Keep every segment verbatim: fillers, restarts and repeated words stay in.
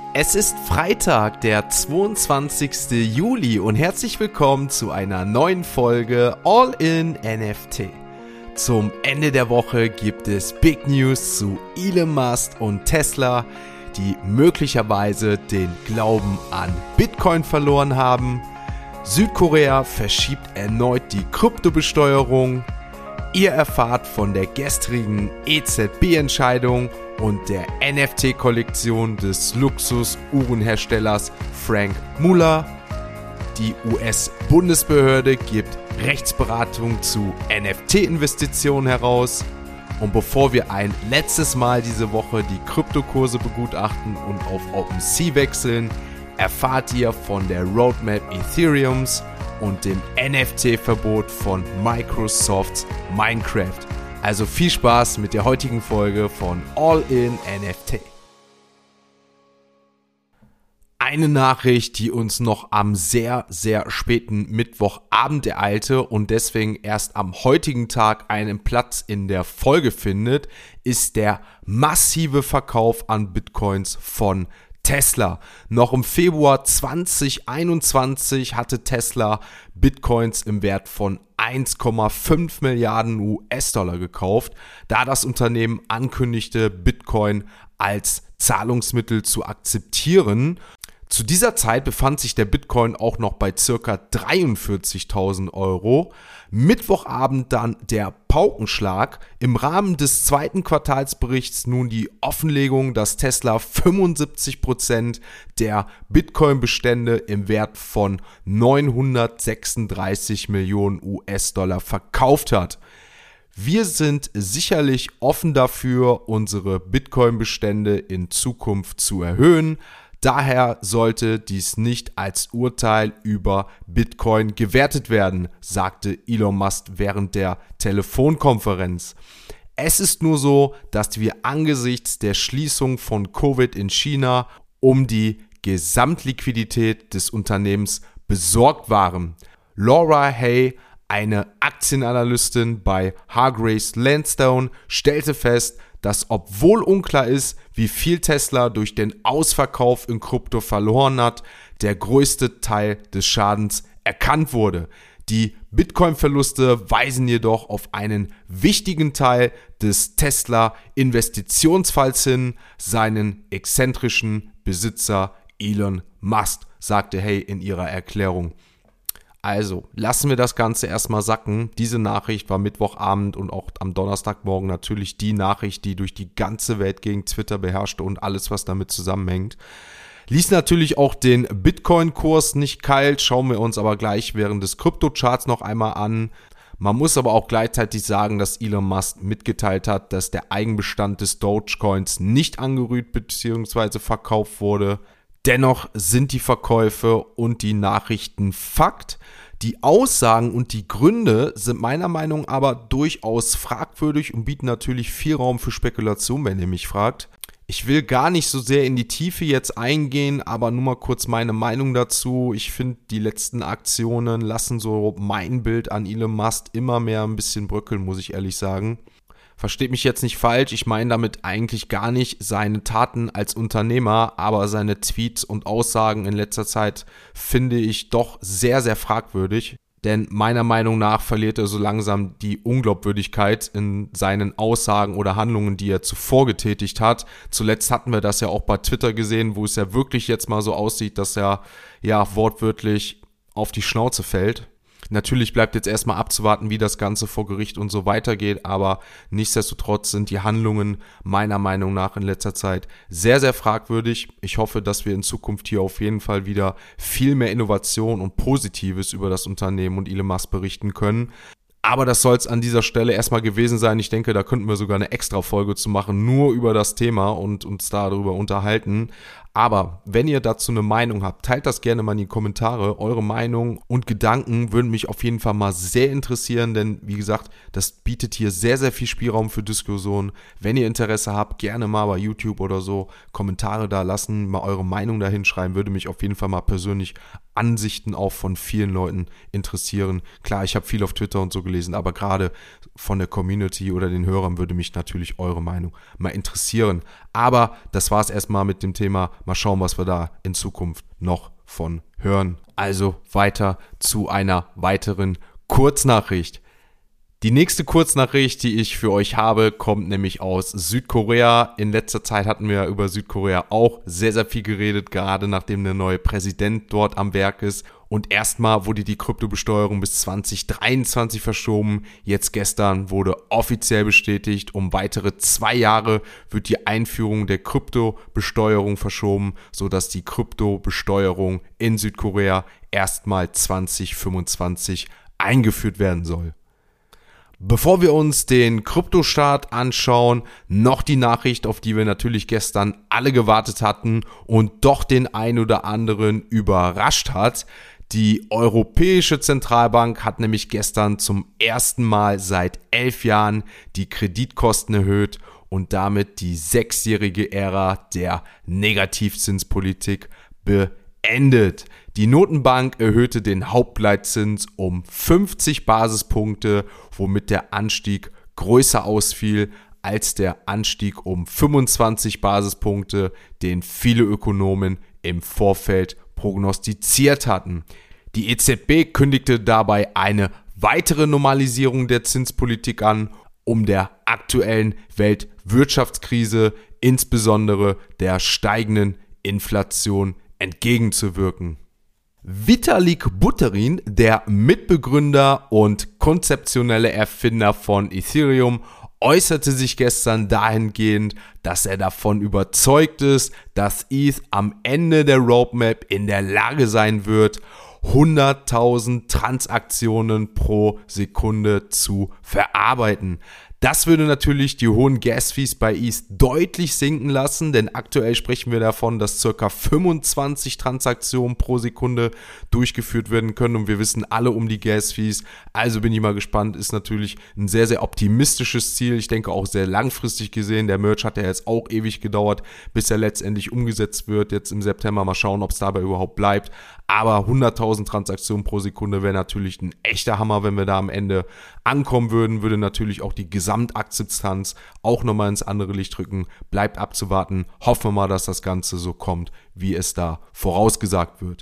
Es ist Freitag, der zweiundzwanzigster Juli und herzlich willkommen zu einer neuen Folge All in N F T. Zum Ende der Woche gibt es Big News zu Elon Musk und Tesla, die möglicherweise den Glauben an Bitcoin verloren haben. Südkorea verschiebt erneut die Kryptobesteuerung. Ihr erfahrt von der gestrigen E Z B-Entscheidung und der N F T-Kollektion des Luxus-Uhrenherstellers Frank Muller. Die U S-Bundesbehörde gibt Rechtsberatung zu N F T-Investitionen heraus. Und bevor wir ein letztes Mal diese Woche die Kryptokurse begutachten und auf OpenSea wechseln, erfahrt ihr von der Roadmap Ethereums und dem N F T-Verbot von Microsofts Minecraft. Also viel Spaß mit der heutigen Folge von All in N F T. Eine Nachricht, die uns noch am sehr, sehr späten Mittwochabend ereilte und deswegen erst am heutigen Tag einen Platz in der Folge findet, ist der massive Verkauf an Bitcoins von Tesla. Noch im Februar zwanzig einundzwanzig hatte Tesla Bitcoins im Wert von eins Komma fünf Milliarden U S-Dollar gekauft, da das Unternehmen ankündigte, Bitcoin als Zahlungsmittel zu akzeptieren. Zu dieser Zeit befand sich der Bitcoin auch noch bei ca. dreiundvierzigtausend Euro. Mittwochabend dann der Paukenschlag. Im Rahmen des zweiten Quartalsberichts nun die Offenlegung, dass Tesla fünfundsiebzig Prozent der Bitcoin-Bestände im Wert von neunhundertsechsunddreißig Millionen U S-Dollar verkauft hat. Wir sind sicherlich offen dafür, unsere Bitcoin-Bestände in Zukunft zu erhöhen. Daher sollte dies nicht als Urteil über Bitcoin gewertet werden, sagte Elon Musk während der Telefonkonferenz. Es ist nur so, dass wir angesichts der Schließung von Covid in China um die Gesamtliquidität des Unternehmens besorgt waren. Laura Hay, eine Aktienanalystin bei Hargreaves Lansdown, stellte fest, dass obwohl unklar ist, wie viel Tesla durch den Ausverkauf in Krypto verloren hat, der größte Teil des Schadens erkannt wurde. Die Bitcoin-Verluste weisen jedoch auf einen wichtigen Teil des Tesla-Investitionsfalls hin, seinen exzentrischen Besitzer Elon Musk, sagte Hay in ihrer Erklärung. Also, lassen wir das Ganze erstmal sacken. Diese Nachricht war Mittwochabend und auch am Donnerstagmorgen natürlich die Nachricht, die durch die ganze Welt gegen Twitter beherrschte und alles, was damit zusammenhängt. Ließ natürlich auch den Bitcoin-Kurs nicht kalt, schauen wir uns aber gleich während des Kryptocharts noch einmal an. Man muss aber auch gleichzeitig sagen, dass Elon Musk mitgeteilt hat, dass der Eigenbestand des Dogecoins nicht angerührt bzw. verkauft wurde. Dennoch sind die Verkäufe und die Nachrichten Fakt. Die Aussagen und die Gründe sind meiner Meinung nach aber durchaus fragwürdig und bieten natürlich viel Raum für Spekulation, wenn ihr mich fragt. Ich will gar nicht so sehr in die Tiefe jetzt eingehen, aber nur mal kurz meine Meinung dazu. Ich finde, die letzten Aktionen lassen so mein Bild an Elon Musk immer mehr ein bisschen bröckeln, muss ich ehrlich sagen. Versteht mich jetzt nicht falsch, ich meine damit eigentlich gar nicht seine Taten als Unternehmer, aber seine Tweets und Aussagen in letzter Zeit finde ich doch sehr, sehr fragwürdig. Denn meiner Meinung nach verliert er so langsam die Unglaubwürdigkeit in seinen Aussagen oder Handlungen, die er zuvor getätigt hat. Zuletzt hatten wir das ja auch bei Twitter gesehen, wo es ja wirklich jetzt mal so aussieht, dass er ja wortwörtlich auf die Schnauze fällt. Natürlich bleibt jetzt erstmal abzuwarten, wie das Ganze vor Gericht und so weitergeht, aber nichtsdestotrotz sind die Handlungen meiner Meinung nach in letzter Zeit sehr, sehr fragwürdig. Ich hoffe, dass wir in Zukunft hier auf jeden Fall wieder viel mehr Innovation und Positives über das Unternehmen und Elon Musk berichten können. Aber das soll es an dieser Stelle erstmal gewesen sein. Ich denke, da könnten wir sogar eine extra Folge zu machen, nur über das Thema und uns darüber unterhalten. Aber wenn ihr dazu eine Meinung habt, teilt das gerne mal in die Kommentare. Eure Meinung und Gedanken würden mich auf jeden Fall mal sehr interessieren, denn wie gesagt, das bietet hier sehr, sehr viel Spielraum für Diskussionen. Wenn ihr Interesse habt, gerne mal bei YouTube oder so Kommentare da lassen, mal eure Meinung da hinschreiben, würde mich auf jeden Fall mal persönlich Ansichten auch von vielen Leuten interessieren. Klar, ich habe viel auf Twitter und so gelesen, aber gerade von der Community oder den Hörern würde mich natürlich eure Meinung mal interessieren. Aber das war es erstmal mit dem Thema mal schauen, was wir da in Zukunft noch von hören. Also weiter zu einer weiteren Kurznachricht. Die nächste Kurznachricht, die ich für euch habe, kommt nämlich aus Südkorea. In letzter Zeit hatten wir über Südkorea auch sehr, sehr viel geredet, gerade nachdem der neue Präsident dort am Werk ist. Und erstmal wurde die Kryptobesteuerung bis zwanzig dreiundzwanzig verschoben. Jetzt gestern wurde offiziell bestätigt, um weitere zwei Jahre wird die Einführung der Kryptobesteuerung verschoben, sodass die Kryptobesteuerung in Südkorea erstmal zwanzig fünfundzwanzig eingeführt werden soll. Bevor wir uns den Kryptostart anschauen, noch die Nachricht, auf die wir natürlich gestern alle gewartet hatten und doch den ein oder anderen überrascht hat. Die Europäische Zentralbank hat nämlich gestern zum ersten Mal seit elf Jahren die Kreditkosten erhöht und damit die sechsjährige Ära der Negativzinspolitik beendet. Die Notenbank erhöhte den Hauptleitzins um fünfzig Basispunkte, womit der Anstieg größer ausfiel als der Anstieg um fünfundzwanzig Basispunkte, den viele Ökonomen im Vorfeld prognostiziert hatten. Die E Z B kündigte dabei eine weitere Normalisierung der Zinspolitik an, um der aktuellen Weltwirtschaftskrise, insbesondere der steigenden Inflation, entgegenzuwirken. Vitalik Buterin, der Mitbegründer und konzeptionelle Erfinder von Ethereum, äußerte sich gestern dahingehend, dass er davon überzeugt ist, dass E T H am Ende der Roadmap in der Lage sein wird, hunderttausend Transaktionen pro Sekunde zu verarbeiten. Das würde natürlich die hohen Gas-Fees bei E T H deutlich sinken lassen, denn aktuell sprechen wir davon, dass ca. fünfundzwanzig Transaktionen pro Sekunde durchgeführt werden können und wir wissen alle um die Gas-Fees. Also bin ich mal gespannt, ist natürlich ein sehr, sehr optimistisches Ziel. Ich denke auch sehr langfristig gesehen. Der Merge hat ja jetzt auch ewig gedauert, bis er letztendlich umgesetzt wird. Jetzt im September mal schauen, ob es dabei überhaupt bleibt. Aber hunderttausend Transaktionen pro Sekunde wäre natürlich ein echter Hammer, wenn wir da am Ende ankommen würden, würde natürlich auch die Gesamtakzeptanz auch nochmal ins andere Licht rücken. Bleibt abzuwarten. Hoffen wir mal, dass das Ganze so kommt, wie es da vorausgesagt wird.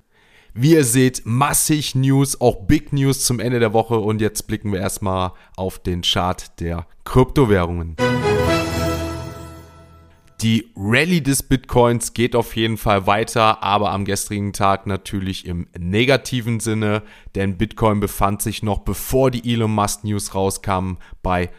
Wie ihr seht, massig News, auch Big News zum Ende der Woche und jetzt blicken wir erstmal auf den Chart der Kryptowährungen. Die Rallye des Bitcoins geht auf jeden Fall weiter, aber am gestrigen Tag natürlich im negativen Sinne, denn Bitcoin befand sich noch bevor die Elon Musk News rauskamen bei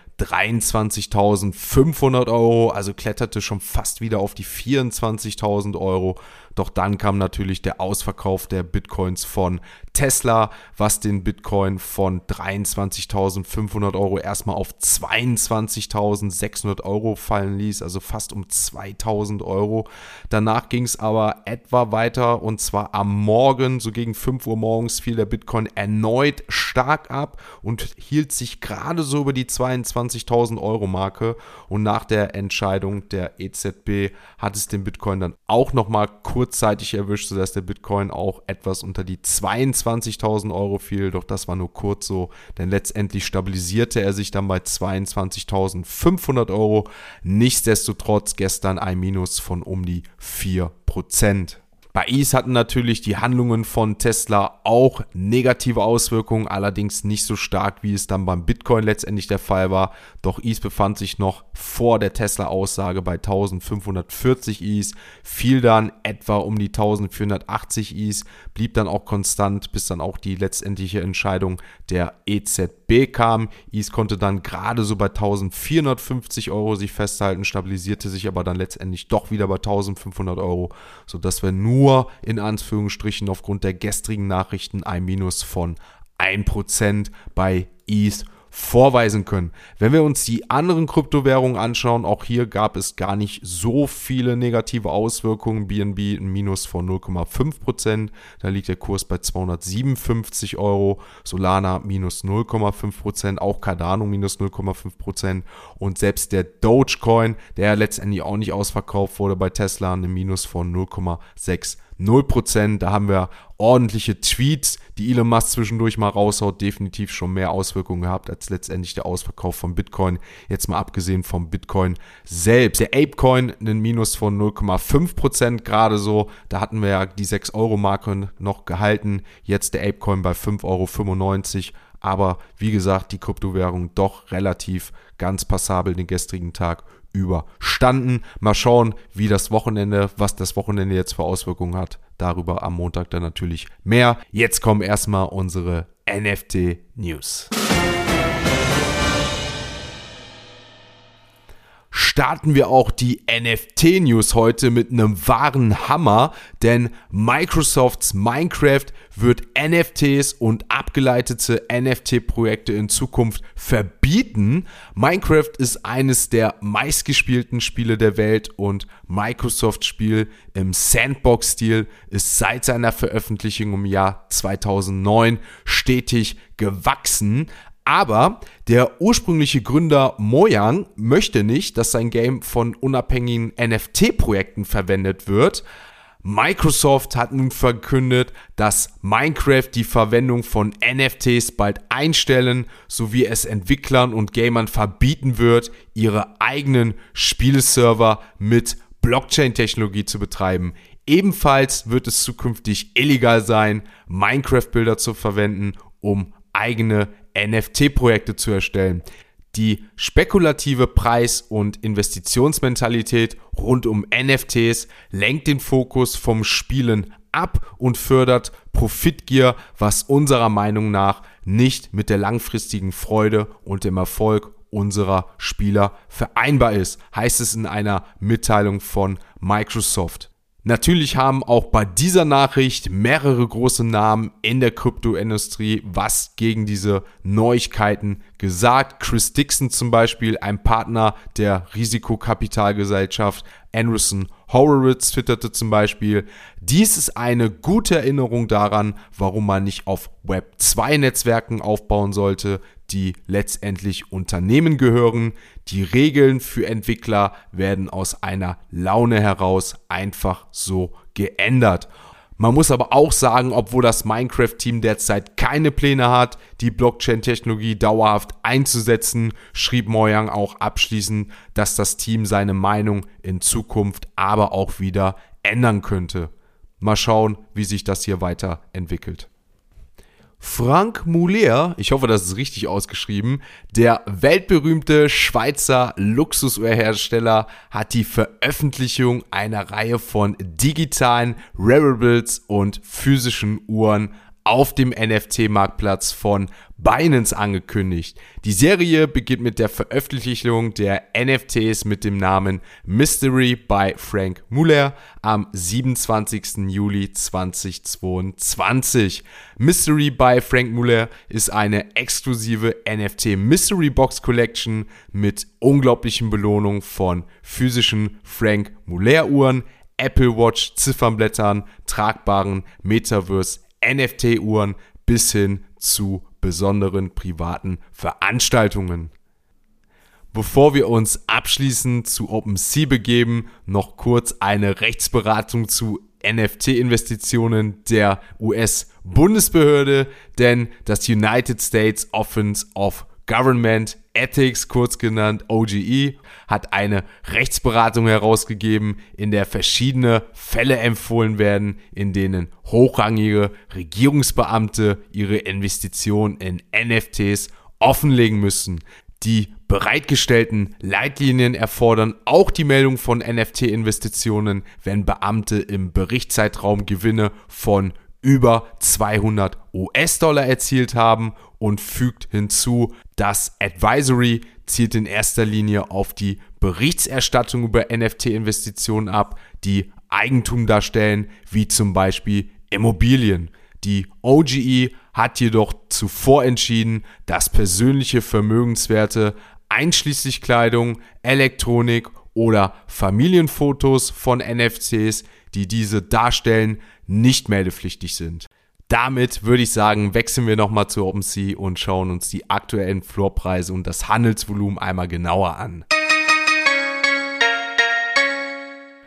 dreiundzwanzigtausendfünfhundert Euro, also kletterte schon fast wieder auf die vierundzwanzigtausend Euro. Doch dann kam natürlich der Ausverkauf der Bitcoins von Tesla, was den Bitcoin von dreiundzwanzigtausendfünfhundert Euro erstmal auf zweiundzwanzigtausendsechshundert Euro fallen ließ, also fast um zweitausend Euro. Danach ging es aber etwa weiter und zwar am Morgen, so gegen fünf Uhr morgens, fiel der Bitcoin erneut stark ab und hielt sich gerade so über die zweiundzwanzigtausend Euro Marke und nach der Entscheidung der E Z B hat es den Bitcoin dann auch nochmal kurzzeitig erwischt, sodass der Bitcoin auch etwas unter die zweiundzwanzigtausend Euro fiel, doch das war nur kurz so, denn letztendlich stabilisierte er sich dann bei zweiundzwanzigtausendfünfhundert Euro. Nichtsdestotrotz gestern ein Minus von um die vier Prozent. Bei E T H hatten natürlich die Handlungen von Tesla auch negative Auswirkungen, allerdings nicht so stark, wie es dann beim Bitcoin letztendlich der Fall war. Doch E T H befand sich noch vor der Tesla-Aussage bei eintausendfünfhundertvierzig E T H, fiel dann etwa um die eintausendvierhundertachtzig E T H, blieb dann auch konstant, bis dann auch die letztendliche Entscheidung der E Z B kam. E T H konnte dann gerade so bei eintausendvierhundertfünfzig Euro sich festhalten, stabilisierte sich aber dann letztendlich doch wieder bei eintausendfünfhundert Euro, sodass wir nur Nur in Anführungsstrichen aufgrund der gestrigen Nachrichten ein Minus von ein Prozent bei E T H vorweisen können. Wenn wir uns die anderen Kryptowährungen anschauen, auch hier gab es gar nicht so viele negative Auswirkungen. B N B ein Minus von null Komma fünf Prozent, da liegt der Kurs bei zweihundertsiebenundfünfzig Euro, Solana minus null Komma fünf Prozent, auch Cardano minus null Komma fünf Prozent und selbst der Dogecoin, der letztendlich auch nicht ausverkauft wurde bei Tesla, ein Minus von null Komma sechs null Prozent. Da haben wir ordentliche Tweets, die Elon Musk zwischendurch mal raushaut, definitiv schon mehr Auswirkungen gehabt als letztendlich der Ausverkauf von Bitcoin. Jetzt mal abgesehen vom Bitcoin selbst. Der Apecoin, einen Minus von null Komma fünf Prozent gerade so. Da hatten wir ja die sechs Euro Marke noch gehalten. Jetzt der Apecoin bei fünf Euro fünfundneunzig. Aber wie gesagt, die Kryptowährung doch relativ ganz passabel den gestrigen Tag überstanden. Mal schauen, wie das Wochenende, was das Wochenende jetzt für Auswirkungen hat. Darüber am Montag dann natürlich mehr. Jetzt kommen erstmal unsere N F T-News. Starten wir auch die N F T-News heute mit einem wahren Hammer, denn Microsofts Minecraft wird N F Ts und abgeleitete N F T-Projekte in Zukunft verbieten. Minecraft ist eines der meistgespielten Spiele der Welt und Microsofts Spiel im Sandbox-Stil ist seit seiner Veröffentlichung im Jahr zweitausendneun stetig gewachsen. Aber der ursprüngliche Gründer Mojang möchte nicht, dass sein Game von unabhängigen N F T-Projekten verwendet wird. Microsoft hat nun verkündet, dass Minecraft die Verwendung von N F Ts bald einstellen, sowie es Entwicklern und Gamern verbieten wird, ihre eigenen Spieleserver mit Blockchain-Technologie zu betreiben. Ebenfalls wird es zukünftig illegal sein, Minecraft-Bilder zu verwenden, um eigene N F T-Projekte zu erstellen. Die spekulative Preis- und Investitionsmentalität rund um N F Ts lenkt den Fokus vom Spielen ab und fördert Profitgier, was unserer Meinung nach nicht mit der langfristigen Freude und dem Erfolg unserer Spieler vereinbar ist, heißt es in einer Mitteilung von Microsoft. Natürlich haben auch bei dieser Nachricht mehrere große Namen in der Kryptoindustrie was gegen diese Neuigkeiten gesagt. Chris Dixon zum Beispiel, ein Partner der Risikokapitalgesellschaft Andreessen Horowitz, twitterte zum Beispiel: Dies ist eine gute Erinnerung daran, warum man nicht auf Web zwei Netzwerken aufbauen sollte, die letztendlich Unternehmen gehören. Die Regeln für Entwickler werden aus einer Laune heraus einfach so geändert. Man muss aber auch sagen, obwohl das Minecraft-Team derzeit keine Pläne hat, die Blockchain-Technologie dauerhaft einzusetzen, schrieb Mojang auch abschließend, dass das Team seine Meinung in Zukunft aber auch wieder ändern könnte. Mal schauen, wie sich das hier weiterentwickelt. Frank Muller, ich hoffe, das ist richtig ausgeschrieben, der weltberühmte Schweizer Luxusuhrhersteller, hat die Veröffentlichung einer Reihe von digitalen Wearables und physischen Uhren auf dem N F T-Marktplatz von Binance angekündigt. Die Serie beginnt mit der Veröffentlichung der N F Ts mit dem Namen Mystery by Frank Muller am siebenundzwanzigsten Juli zweitausendzweiundzwanzig. Mystery by Frank Muller ist eine exklusive N F T Mystery Box Collection mit unglaublichen Belohnungen von physischen Frank Muller Uhren, Apple Watch Ziffernblättern, tragbaren Metaverse N F T-Uhren bis hin zu besonderen privaten Veranstaltungen. Bevor wir uns abschließend zu OpenSea begeben, noch kurz eine Rechtsberatung zu N F T-Investitionen der U S-Bundesbehörde, denn das United States Office of Government Ethics, kurz genannt O G E, hat eine Rechtsberatung herausgegeben, in der verschiedene Fälle empfohlen werden, in denen hochrangige Regierungsbeamte ihre Investitionen in N F Ts offenlegen müssen. Die bereitgestellten Leitlinien erfordern auch die Meldung von N F T-Investitionen, wenn Beamte im Berichtszeitraum Gewinne von über zweihundert US-Dollar erzielt haben, und fügt hinzu, das Advisory zielt in erster Linie auf die Berichterstattung über N F T-Investitionen ab, die Eigentum darstellen, wie zum Beispiel Immobilien. Die O G E hat jedoch zuvor entschieden, dass persönliche Vermögenswerte einschließlich Kleidung, Elektronik oder Familienfotos von N F Ts, die diese darstellen, nicht meldepflichtig sind. Damit würde ich sagen, wechseln wir nochmal zu OpenSea und schauen uns die aktuellen Floorpreise und das Handelsvolumen einmal genauer an.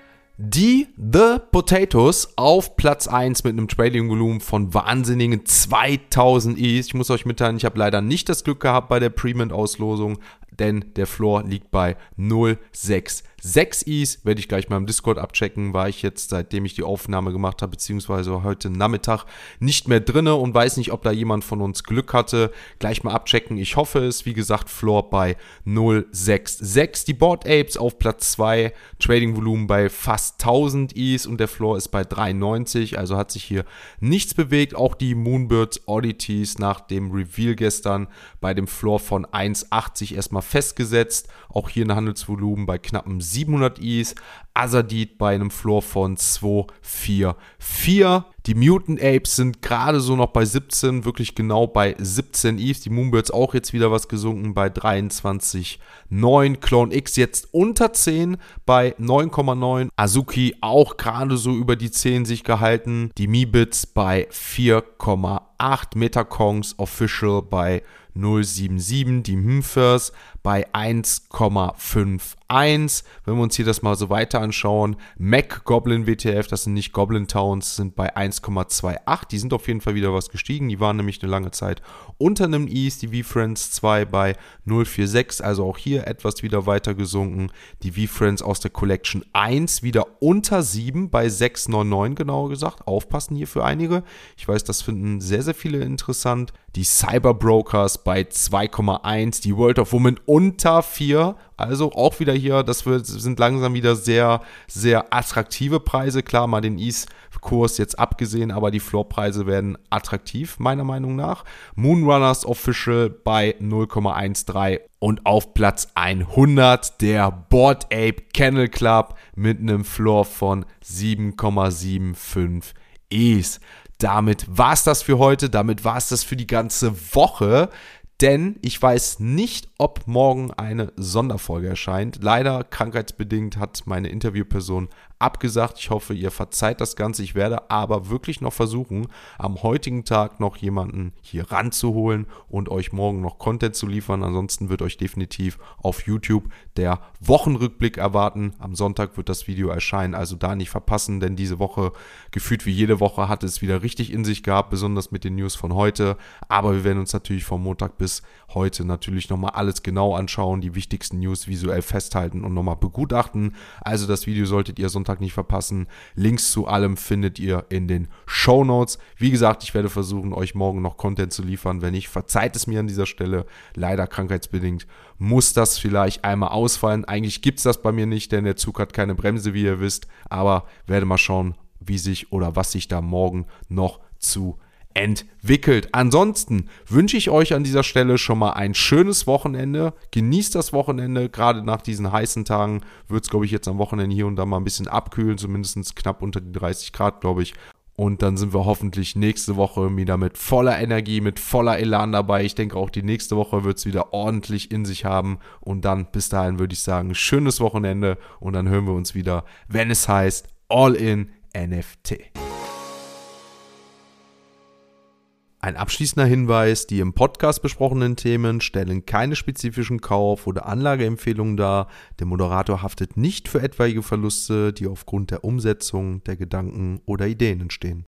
Die The Potatoes auf Platz eins mit einem Trading-Volumen von wahnsinnigen zweitausend Is. Ich muss euch mitteilen, ich habe leider nicht das Glück gehabt bei der Pre-Mint-Auslosung, denn der Floor liegt bei null Komma sechs Is. Werde ich gleich mal im Discord abchecken. War ich jetzt, seitdem ich die Aufnahme gemacht habe, beziehungsweise heute Nachmittag nicht mehr drinne und weiß nicht, ob da jemand von uns Glück hatte. Gleich mal abchecken. Ich hoffe es. Wie gesagt, Floor bei null Komma sechs. Die Bored Apes auf Platz zwei. Trading-Volumen bei fast tausend Is und der Floor ist bei dreiundneunzig. Also hat sich hier nichts bewegt. Auch die Moonbirds Oddities nach dem Reveal gestern bei dem Floor von eins Komma achtzig erstmal festgesetzt. Auch hier ein Handelsvolumen bei knappen siebenhundert Is. Azadid bei einem Floor von zwei Komma vierundvierzig. Die Mutant Apes sind gerade so noch bei siebzehn, wirklich genau bei siebzehn Is. Die Moonbirds auch jetzt wieder was gesunken bei dreiundzwanzig Komma neun. Clone X jetzt unter zehn bei neun Komma neun. Azuki auch gerade so über die zehn sich gehalten. Die Meebits bei vier Komma acht. Metakongs Official bei null Komma siebenundsiebzig. Die Mphers bei eins Komma einundfünfzig. Wenn wir uns hier das mal so weiter anschauen, Mac Goblin W T F, das sind nicht Goblin Towns, sind bei eins Komma achtundzwanzig. Die sind auf jeden Fall wieder was gestiegen. Die waren nämlich eine lange Zeit unter einem Is. Die V-Friends zwei bei null Komma sechsundvierzig, also auch hier etwas wieder weiter gesunken. Die V-Friends aus der Collection eins wieder unter sieben bei sechs Komma neunundneunzig, genauer gesagt. Aufpassen hier für einige. Ich weiß, das finden sehr, sehr viele interessant. Die Cyberbrokers bei zwei Komma eins. Die World of Women unter vier. Also auch wieder hier, das wird, sind langsam wieder sehr, sehr attraktive Preise. Klar, mal den Ease-Kurs jetzt abgesehen, aber die Floorpreise werden attraktiv, meiner Meinung nach. Moonrunners Official bei null Komma dreizehn und auf Platz hundert der Bored Ape Kennel Club mit einem Floor von sieben Komma fünfundsiebzig Is. Damit war es das für heute, damit war es das für die ganze Woche. Denn ich weiß nicht, ob morgen eine Sonderfolge erscheint. Leider krankheitsbedingt hat meine Interviewperson abgesagt. Ich hoffe, ihr verzeiht das Ganze. Ich werde aber wirklich noch versuchen, am heutigen Tag noch jemanden hier ranzuholen und euch morgen noch Content zu liefern. Ansonsten wird euch definitiv auf YouTube der Wochenrückblick erwarten. Am Sonntag wird das Video erscheinen, also da nicht verpassen, denn diese Woche, gefühlt wie jede Woche, hat es wieder richtig in sich gehabt, besonders mit den News von heute. Aber wir werden uns natürlich vom Montag bis heute natürlich nochmal alles genau anschauen, die wichtigsten News visuell festhalten und nochmal begutachten. Also das Video solltet ihr Sonntag nicht verpassen. Links zu allem findet ihr in den Shownotes. Wie gesagt, ich werde versuchen, euch morgen noch Content zu liefern. Wenn nicht, verzeiht es mir an dieser Stelle. Leider krankheitsbedingt muss das vielleicht einmal ausfallen. Eigentlich gibt es das bei mir nicht, denn der Zug hat keine Bremse, wie ihr wisst. Aber werde mal schauen, wie sich oder was sich da morgen noch zu entwickelt. Ansonsten wünsche ich euch an dieser Stelle schon mal ein schönes Wochenende. Genießt das Wochenende. Gerade nach diesen heißen Tagen wird es, glaube ich, jetzt am Wochenende hier und da mal ein bisschen abkühlen. Zumindest knapp unter die dreißig Grad, glaube ich. Und dann sind wir hoffentlich nächste Woche wieder mit voller Energie, mit voller Elan dabei. Ich denke, auch die nächste Woche wird es wieder ordentlich in sich haben. Und dann bis dahin würde ich sagen, schönes Wochenende. Und dann hören wir uns wieder, wenn es heißt All in N F T. Ein abschließender Hinweis, die im Podcast besprochenen Themen stellen keine spezifischen Kauf- oder Anlageempfehlungen dar. Der Moderator haftet nicht für etwaige Verluste, die aufgrund der Umsetzung der Gedanken oder Ideen entstehen.